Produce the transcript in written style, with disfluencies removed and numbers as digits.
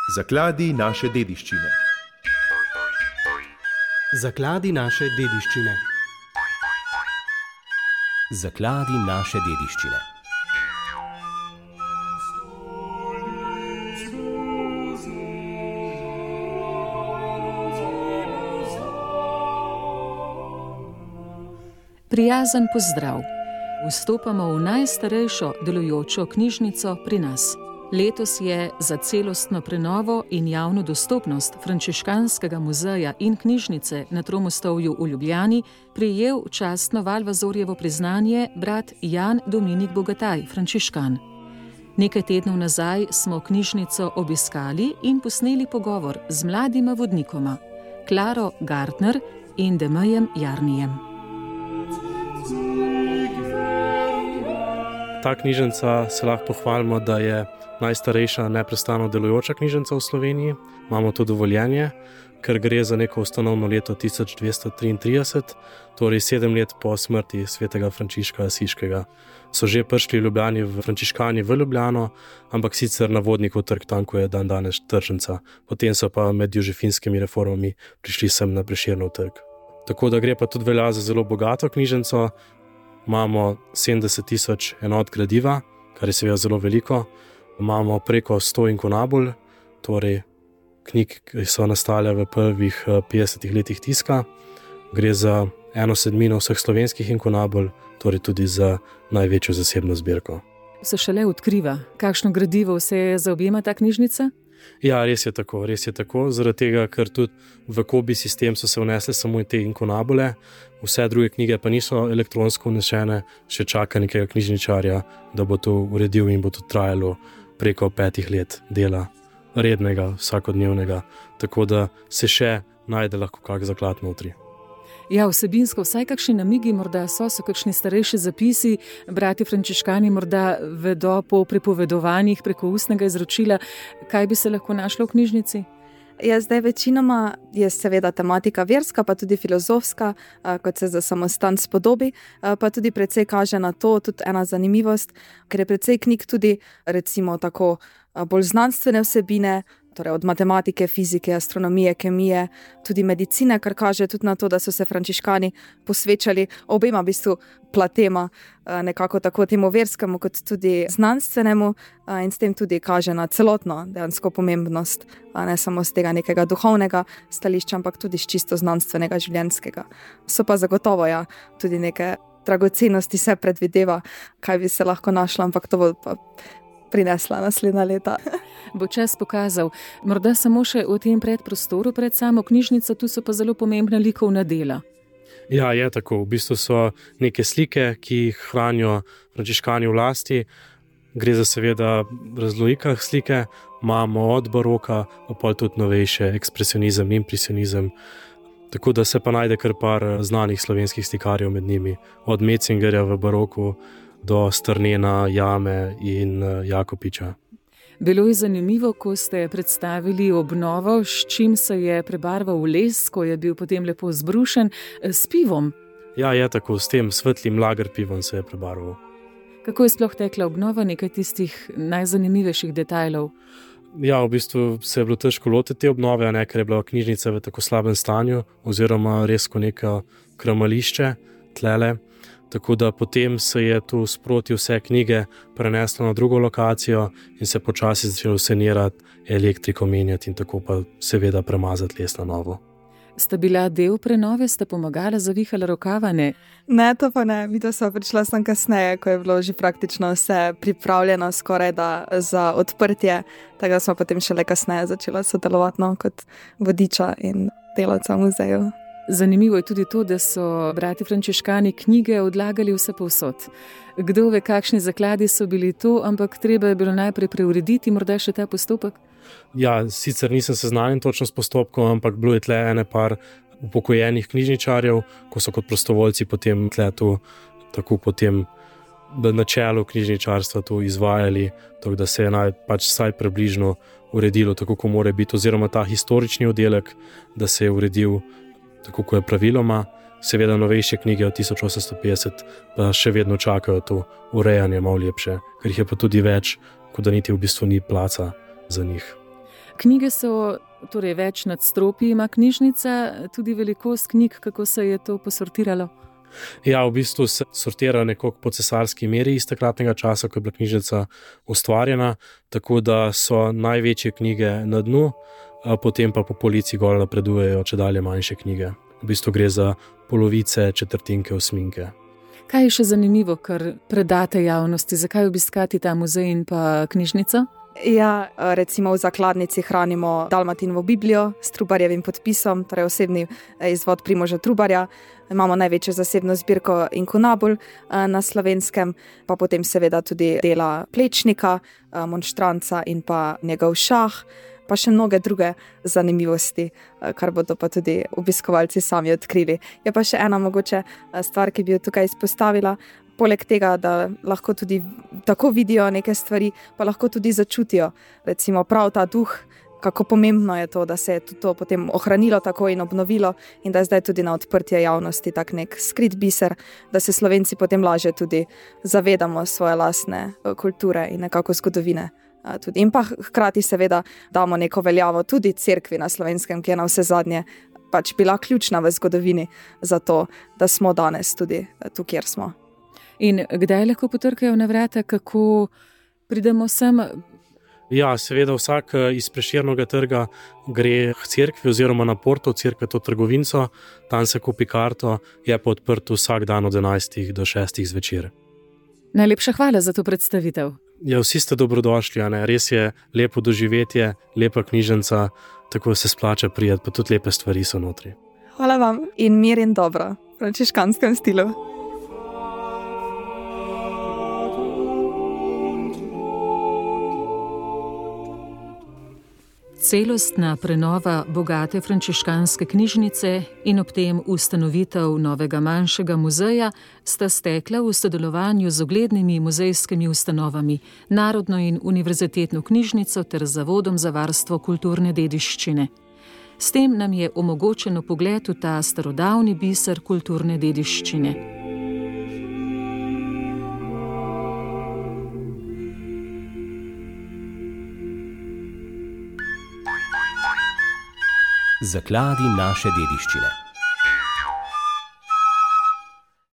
Zakladi naše dediščine. Zakladi naše dediščine. Zakladi naše dediščine. Prijazen pozdrav. Vstopamo v najstarejšo delujočo knjižnico pri nas. Letos je za celostno prenovo in javno dostopnost Frančiškanskega muzeja in knjižnice na Tromostovju v Ljubljani prejel častno Valvazorjevo priznanje brat Jan Dominik Bogataj, frančiškan. Nekaj tednov nazaj smo knjižnico obiskali in posneli pogovor z mladima vodnikoma, Klaro Gartner in Demejem Jarnijem. Ta knjižnica se lahko pohvalimo, da je najstarejša neprestano delujoča knjižnica v Sloveniji. Imamo to dovoljenje, ker gre za neko ustanovno leto 1233, torej 7 let po smrti svetega Frančiška Asiškega. So že prišli Ljubljani v frančiškani v Ljubljano, ampak sicer na Vodnikov trg, tam ko je danes tržnica. Potem so pa med jožefinskimi reformami prišli sem na Prešernov trg. Tako da gre pa tudi velja za zelo bogato knjižnico. Imamo 70 000 enot gradiva, kar je seveda zelo veliko. Imamo preko 100 inkunabul, torej knjig, ki so nastale v prvih 50 letih tiska. Gre za 1/7 vseh slovenskih inkunabul, torej tudi za največjo zasebno zbirko. Se šele odkriva, kakšno gradivo vse je zaobjema ta knjižnica? Ja, res je tako, zaradi tega, ker tudi v Kobi sistem so se vnesle samo te inkunabule, vse druge knjige pa niso elektronsko vnešene, še čaka nekega knjižničarja, da bo to uredil in bo to trajalo preko 5 let dela, rednega, vsakodnevnega, tako da se še najde lahko kak zaklad notri. Ja, vsebinsko vsaj kakšni namigi, morda so kakšni starejši zapisi, brati frančiškani morda vedo po pripovedovanjih preko ustnega izročila, kaj bi se lahko našlo v knjižnici? Ja, zdaj večinoma je seveda tematika verska, pa tudi filozofska, kot se za samostan spodobi, pa tudi precej kaže na to, tudi ena zanimivost, ker je precej knjig tudi recimo tako bolj znanstvene vsebine, torej od matematike, fizike, astronomije, kemije, tudi medicine, kar kaže tudi na to, da so se frančiškani posvečali obema v bistvu platema, nekako tako temu verskemu kot tudi znanstvenemu, in s tem tudi kaže na celotno dejansko pomembnost, ne samo z tega nekega duhovnega stališča, ampak tudi z čisto znanstvenega, življenjskega. So pa zagotovo tudi neke dragocenosti se predvideva, kaj bi se lahko našlo, ampak to bo pa prinesla naslednja leta. Bo čas pokazal. Morda samo še v tem predprostoru pred samo knjižnico, tu so pa zelo pomembna likovna dela. Ja, je tako. V bistvu so neke slike, ki jih hranijo frančiškani v lasti. Gre za seveda raznolikih slike. Imamo od baroka, pa tudi novejše, ekspresionizem, impresionizem. Tako da se pa najde kar par znanih slovenskih slikarjev med njimi. Od Metzingerja v baroku do Strnena, Jame in Jakopiča. Bilo je zanimivo, ko ste predstavili obnovo, s čim se je prebarval les, ko je bil potem lepo zbrušen, s pivom. Ja, je tako, s tem svetlim lager pivom se je prebarval. Kako je sploh tekla obnova, nekaj tistih najzanimivejših detajlov? Ja, v bistvu se je bilo težko lotiti te obnove, ker je bila knjižnica v tako slabem stanju, oziroma res kot neko kramališče tlele. Tako da potem se je tu sproti vse knjige preneslo na drugo lokacijo in se počasi začelo sanirati, elektriko menjati in tako pa seveda premazati les na novo. Sta bila del prenove, sta pomagala, zavihala rokava, ne? Ne, to pa ne. Mi to sva prišla sem kasneje, ko je bilo že praktično vse pripravljeno skoraj da za odprtje. Tako smo potem šele kasneje začela sodelovati kot vodiča in delavca v muzeju. Zanimivo je tudi to, da so brati frančiškani knjige odlagali vse povsod. Kdo ve, kakšni zakladi so bili to, ampak treba je bilo najprej preurediti morda še ta postopek? Ja, sicer nisem seznanjen točno s postopkom, ampak bilo je tle ene par upokojenih knjižničarjev, ko so kot prostovoljci potem tle tu, tako potem na čelu knjižničarstva tu izvajali, tako da se je pač vsaj približno uredilo, tako ko mora biti, oziroma ta historični oddelek, da se je uredil tako, ko je praviloma. Seveda novejše knjige od 1850 pa še vedno čakajo to urejanje malo lepše, ker jih je pa tudi več, kot da niti v bistvu ni placa za njih. Knjige so, torej več nadstropij ima knjižnica, tudi velikost knjig, kako se je to posortiralo? Ja, v bistvu se sortira nekako po cesarski meri iz takratnega časa, ko je bila knjižnica ustvarjena, tako da so največje knjige na dnu, potem pa po polici gor napredujejo čedalje manjše knjige. V bistvu gre za polovice, četrtinke, osminke. Kaj je še zanimivo, kar predate javnosti? Zakaj obiskati ta muzej in pa knjižnico? Ja, recimo v zakladnici hranimo Dalmatinovo Biblijo s Trubarjevim podpisom, torej osebni izvod Primoža Trubarja. Imamo največjo zasebno zbirko Inkunabul na Slovenskem, pa potem seveda tudi dela Plečnika, Monštranca in pa njegov šah, pa še mnoge druge zanimivosti, kar bodo pa tudi obiskovalci sami odkrili. Je pa še ena mogoče stvar, ki bi jo tukaj izpostavila. Poleg tega, da lahko tudi tako vidijo neke stvari, pa lahko tudi začutijo. Recimo prav ta duh, kako pomembno je to, da se je tudi to potem ohranilo tako in obnovilo in da je zdaj tudi na odprtje javnosti tak nek skrit biser, da se Slovenci potem lažje tudi zavedamo svoje lastne kulture in nekako zgodovine. Tudi. In pa hkrati seveda damo neko veljavo tudi cerkvi na Slovenskem, ki je na vse zadnje pač bila ključna v zgodovini za to, da smo danes tudi tu, kjer smo. In kdaj lahko potrkajo na vrata, kako pridemo sem? Ja, seveda vsak iz Prešernovega trga gre k cerkvi oziroma na porto cerkve, to trgovinco, tam se kupi karto, je pa odprt vsak dan od 11 do 6 zvečer. Najlepša hvala za to predstavitev. Ja, vsi ste dobrodošli, ne? Res je lepo doživetje, lepa knjižnica, tako se splača prijeti, pa tudi lepe stvari so notri. Hvala vam in mir in dobro v frančiškanskem stilu. Celostna prenova bogate frančiškanske knjižnice in ob tem ustanovitev novega manjšega muzeja sta stekla v sodelovanju z uglednimi muzejskimi ustanovami, Narodno in univerzitetno knjižnico ter Zavodom za varstvo kulturne dediščine. S tem nam je omogočeno pogled v ta starodavni biser kulturne dediščine. Zakladi naše dediščine.